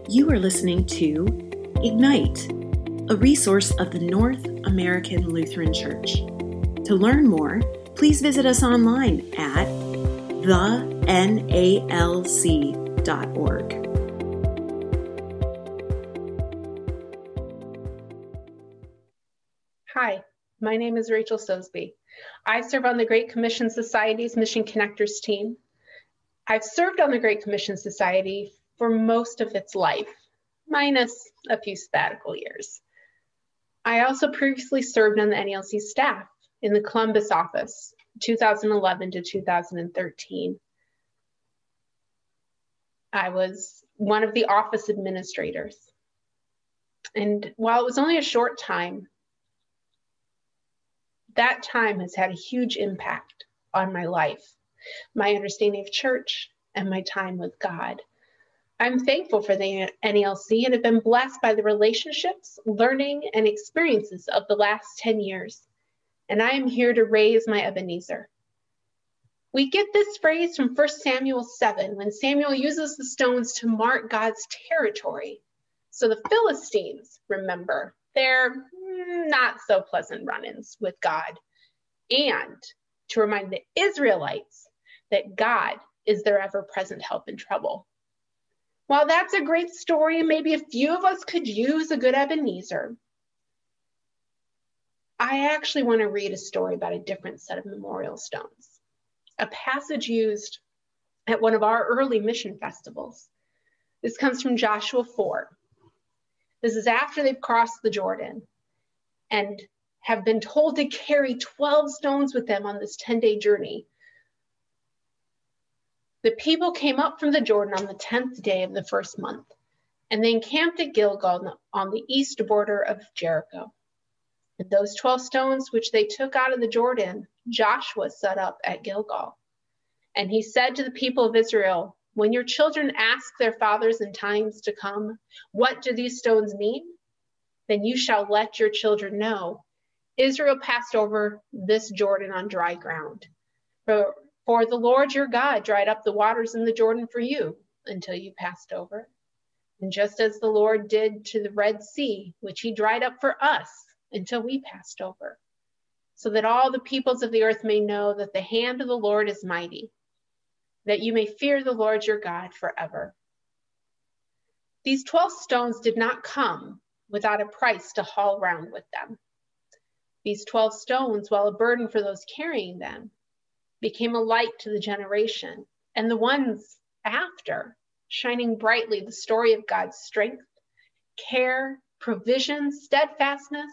You are listening to Ignite, a resource of the North American Lutheran Church. To learn more, please visit us online at thenalc.org. Hi, my name is Rachel Sosby. I serve on the Great Commission Society's Mission Connectors team. I've served on the Great Commission Society for most of its life, minus a few sabbatical years. I also previously served on the NALC staff in the Columbus office, 2011 to 2013. I was one of the office administrators. And while it was only a short time, that time has had a huge impact on my life, my understanding of church, and my time with God. I'm thankful for the NALC and have been blessed by the relationships, learning, and experiences of the last 10 years. And I am here to raise my Ebenezer. We get this phrase from 1 Samuel 7, when Samuel uses the stones to mark God's territory. So the Philistines, remember, their not so pleasant run-ins with God, and to remind the Israelites that God is their ever-present help in trouble. While that's a great story, and maybe a few of us could use a good Ebenezer, I actually want to read a story about a different set of memorial stones, a passage used at one of our early mission festivals. This comes from Joshua 4. This is after they've crossed the Jordan and have been told to carry 12 stones with them on this 10-day journey. The people came up from the Jordan on the 10th day of the first month, and they encamped at Gilgal on the east border of Jericho. And those 12 stones which they took out of the Jordan, Joshua set up at Gilgal. And he said to the people of Israel, when your children ask their fathers in times to come, what do these stones mean? Then you shall let your children know, Israel passed over this Jordan on dry ground. For the Lord your God dried up the waters in the Jordan for you until you passed over. And just as the Lord did to the Red Sea, which he dried up for us until we passed over, so that all the peoples of the earth may know that the hand of the Lord is mighty, that you may fear the Lord your God forever. These 12 stones did not come without a price to haul around with them. These 12 stones, while a burden for those carrying them, became a light to the generation, and the ones after, shining brightly the story of God's strength, care, provision, steadfastness,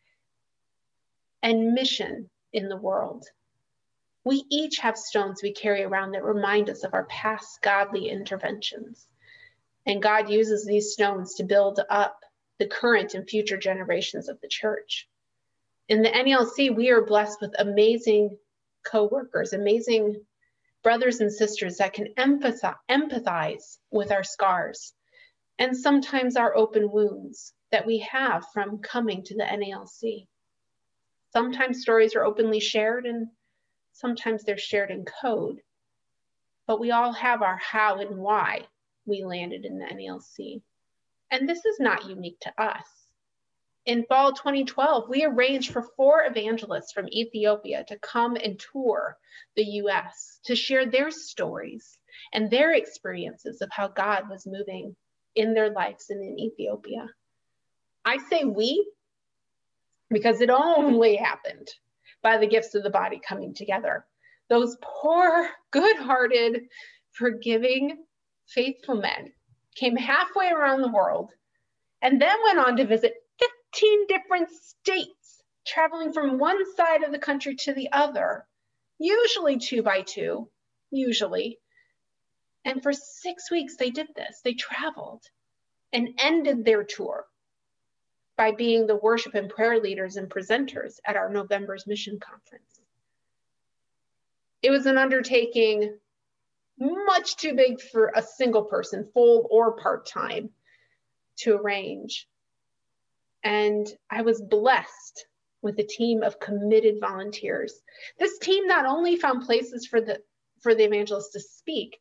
and mission in the world. We each have stones we carry around that remind us of our past godly interventions. And God uses these stones to build up the current and future generations of the church. In the NALC, we are blessed with amazing co-workers, amazing brothers and sisters that can empathize with our scars and sometimes our open wounds that we have from coming to the NALC. Sometimes stories are openly shared and sometimes they're shared in code, but we all have our how and why we landed in the NALC. And this is not unique to us. In fall 2012, we arranged for 4 evangelists from Ethiopia to come and tour the US to share their stories and their experiences of how God was moving in their lives and in Ethiopia. I say we because it only happened by the gifts of the body coming together. Those poor, good-hearted, forgiving, faithful men came halfway around the world and then went on to visit 15 different states, traveling from one side of the country to the other, usually 2 by 2, usually. And for 6 weeks they did this. They traveled and ended their tour by being the worship and prayer leaders and presenters at our November's mission conference. It was an undertaking much too big for a single person, full or part-time, to arrange. And I was blessed with a team of committed volunteers. This team not only found places for the evangelists to speak,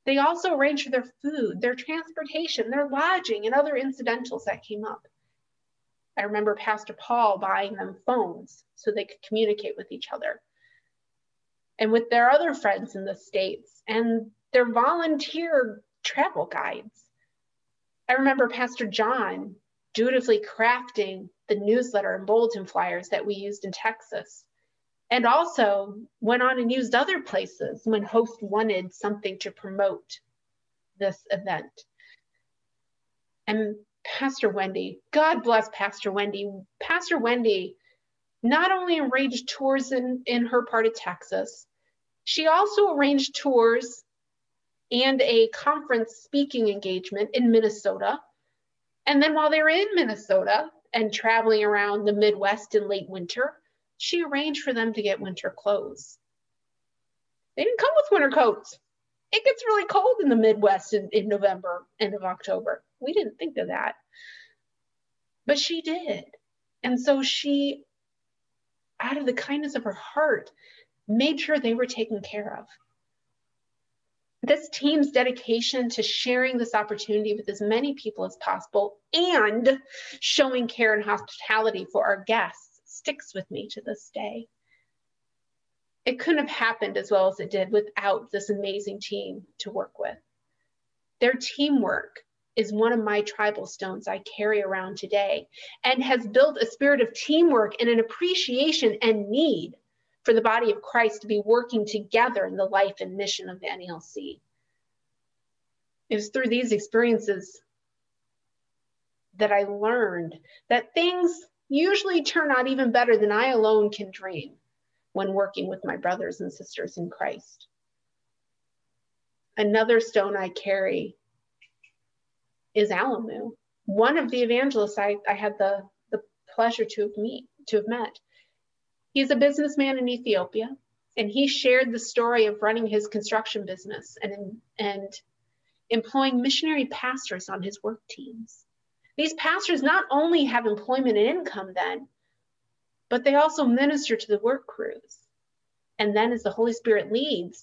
They also arranged for their food, their transportation, their lodging, and other incidentals that came up. I remember Pastor Paul buying them phones so they could communicate with each other and with their other friends in the States and their volunteer travel guides. I remember Pastor John dutifully crafting the newsletter and bulletin flyers that we used in Texas, and also went on and used other places when hosts wanted something to promote this event. And Pastor Wendy, God bless Pastor Wendy. Pastor Wendy not only arranged tours in her part of Texas, she also arranged tours and a conference speaking engagement in Minnesota. And then while they were in Minnesota and traveling around the Midwest in late winter, she arranged for them to get winter clothes. They didn't come with winter coats. It gets really cold in the Midwest in November, end of October. We didn't think of that. But she did. And so she, out of the kindness of her heart, made sure they were taken care of. This team's dedication to sharing this opportunity with as many people as possible and showing care and hospitality for our guests sticks with me to this day. It couldn't have happened as well as it did without this amazing team to work with. Their teamwork is one of my tribal stones I carry around today and has built a spirit of teamwork and an appreciation and need for the body of Christ to be working together in the life and mission of the NALC. It was through these experiences that I learned that things usually turn out even better than I alone can dream when working with my brothers and sisters in Christ. Another stone I carry is Alamu, one of the evangelists I had the pleasure to have met. He's a businessman in Ethiopia, and he shared the story of running his construction business and employing missionary pastors on his work teams. These pastors not only have employment and income then, but they also minister to the work crews. And then as the Holy Spirit leads,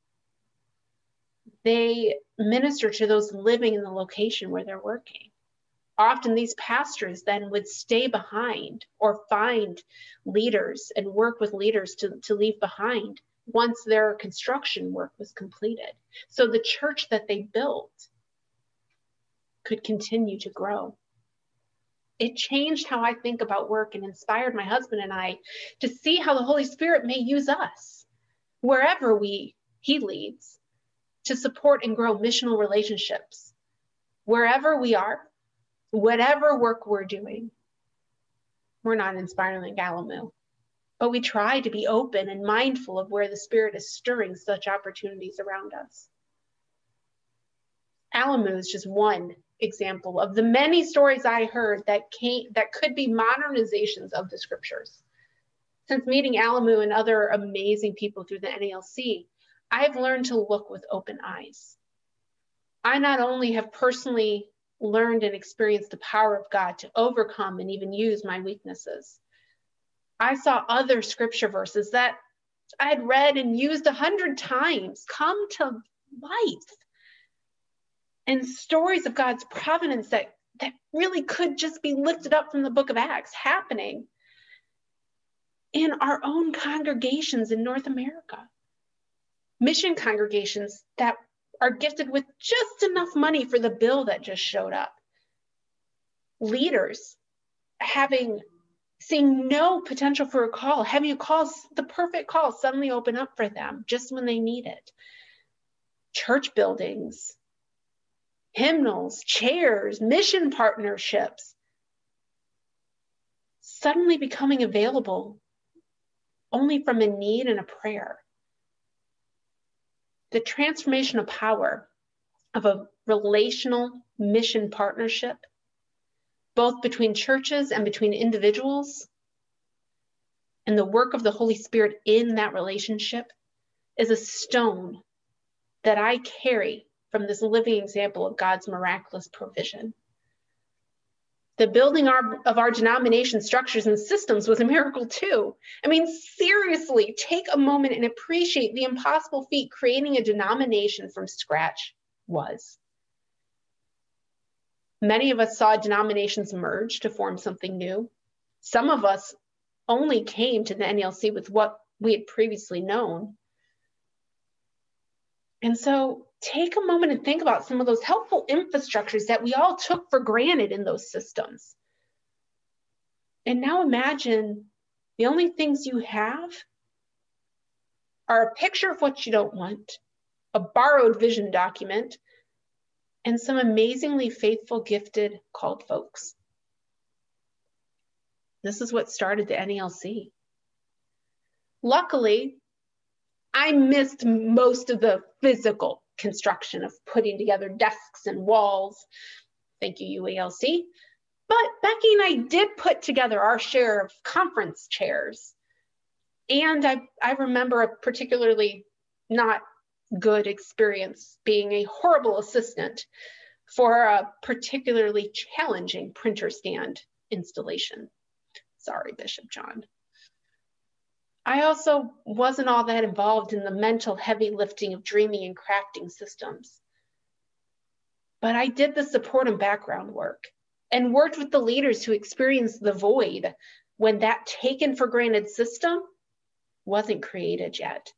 they minister to those living in the location where they're working. Often these pastors then would stay behind or find leaders and work with leaders to leave behind once their construction work was completed. So the church that they built could continue to grow. It changed how I think about work and inspired my husband and I to see how the Holy Spirit may use us wherever he leads to support and grow missional relationships. Wherever we are, whatever work we're doing, we're not inspiring Alamu, but we try to be open and mindful of where the Spirit is stirring such opportunities around us. Alamu is just one example of the many stories I heard that could be modernizations of the scriptures. Since meeting Alamu and other amazing people through the NALC, I've learned to look with open eyes. I not only have personally learned and experienced the power of God to overcome and even use my weaknesses, I saw other scripture verses that I had read and used 100 times come to life, and stories of God's providence that really could just be lifted up from the book of Acts happening in our own congregations in North America. Mission congregations that are gifted with just enough money for the bill that just showed up. Leaders seeing no potential for a call, having a call, the perfect call suddenly open up for them just when they need it. Church buildings, hymnals, chairs, mission partnerships, suddenly becoming available only from a need and a prayer. The transformational power of a relational mission partnership, both between churches and between individuals, and the work of the Holy Spirit in that relationship is a stone that I carry from this living example of God's miraculous provision. The building of our denomination structures and systems was a miracle too. I mean, seriously, take a moment and appreciate the impossible feat creating a denomination from scratch. was. Many of us saw denominations merge to form something new. Some of us only came to the NELC with what we had previously known. And so take a moment and think about some of those helpful infrastructures that we all took for granted in those systems. And now imagine the only things you have are a picture of what you don't want, a borrowed vision document, and some amazingly faithful, gifted, called folks. This is what started the NELC. Luckily, I missed most of the physical construction of putting together desks and walls. Thank you, UALC. But Becky and I did put together our share of conference chairs. And I remember a particularly not good experience being a horrible assistant for a particularly challenging printer stand installation. Sorry, Bishop John. I also wasn't all that involved in the mental heavy lifting of dreaming and crafting systems. But I did the support and background work and worked with the leaders who experienced the void when that taken for granted system wasn't created yet.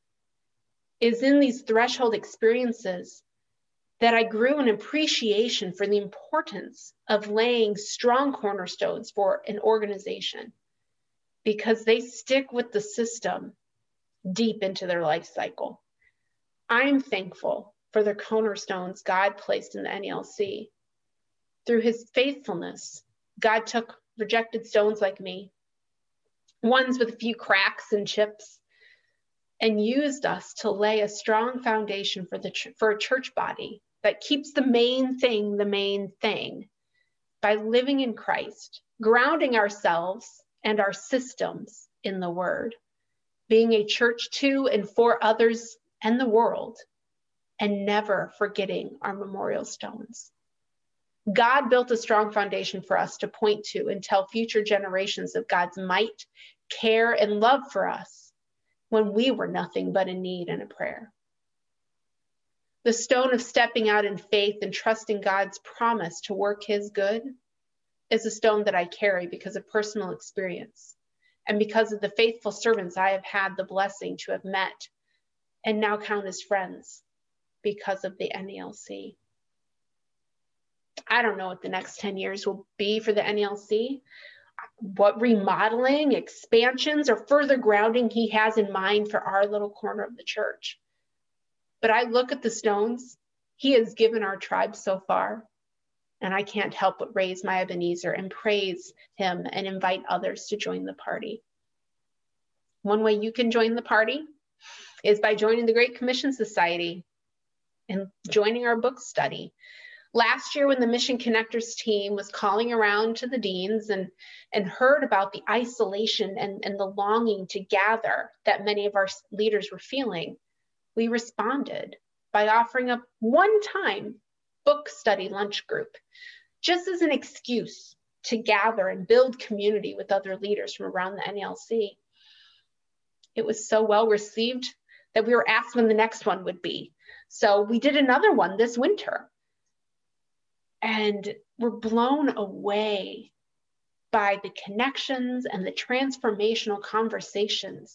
It's in these threshold experiences that I grew an appreciation for the importance of laying strong cornerstones for an organization, because they stick with the system deep into their life cycle. I'm thankful for the cornerstones God placed in the NELC. Through his faithfulness, God took rejected stones like me, ones with a few cracks and chips, and used us to lay a strong foundation for a church body that keeps the main thing by living in Christ, grounding ourselves and our systems in the Word, being a church to and for others and the world, and never forgetting our memorial stones. God built a strong foundation for us to point to and tell future generations of God's might, care, and love for us when we were nothing but in need and a prayer. The stone of stepping out in faith and trusting God's promise to work his good is a stone that I carry because of personal experience and because of the faithful servants I have had the blessing to have met and now count as friends because of the NELC. I don't know what the next 10 years will be for the NELC, what remodeling, expansions, or further grounding he has in mind for our little corner of the church. But I look at the stones he has given our tribe so far, and I can't help but raise my Ebenezer and praise him and invite others to join the party. One way you can join the party is by joining the Great Commission Society and joining our book study. Last year, when the Mission Connectors team was calling around to the deans and heard about the isolation and the longing to gather that many of our leaders were feeling, we responded by offering a one-time book study lunch group, just as an excuse to gather and build community with other leaders from around the NELC. It was so well received that we were asked when the next one would be. So we did another one this winter. And we're blown away by the connections and the transformational conversations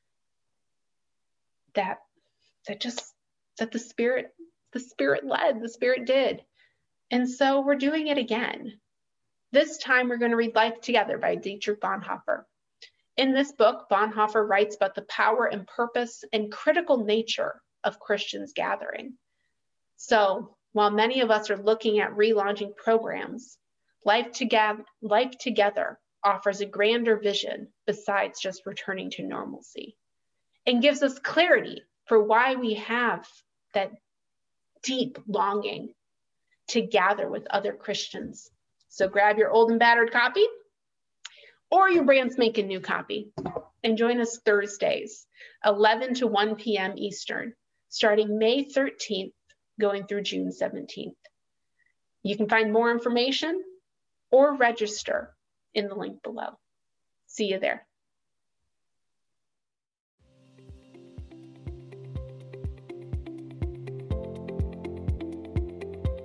that the Spirit led, the Spirit did. And so we're doing it again. This time we're going to read Life Together by Dietrich Bonhoeffer. In this book, Bonhoeffer writes about the power and purpose and critical nature of Christians gathering. So while many of us are looking at relaunching programs, Life Together offers a grander vision besides just returning to normalcy and gives us clarity for why we have that deep longing to gather with other Christians. So grab your old and battered copy or your brand spanking new copy and join us Thursdays, 11 to 1 p.m. Eastern, starting May 13th, going through June 17th. You can find more information or register in the link below. See you there.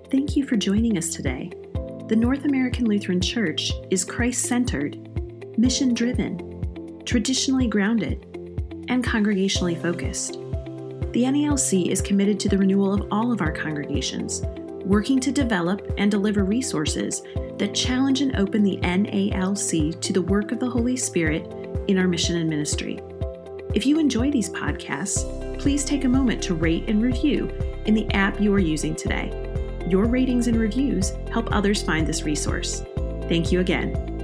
Thank you for joining us today. The North American Lutheran Church is Christ-centered, mission-driven, traditionally grounded, and congregationally focused. The NALC is committed to the renewal of all of our congregations, working to develop and deliver resources that challenge and open the NALC to the work of the Holy Spirit in our mission and ministry. If you enjoy these podcasts, please take a moment to rate and review in the app you are using today. Your ratings and reviews help others find this resource. Thank you again.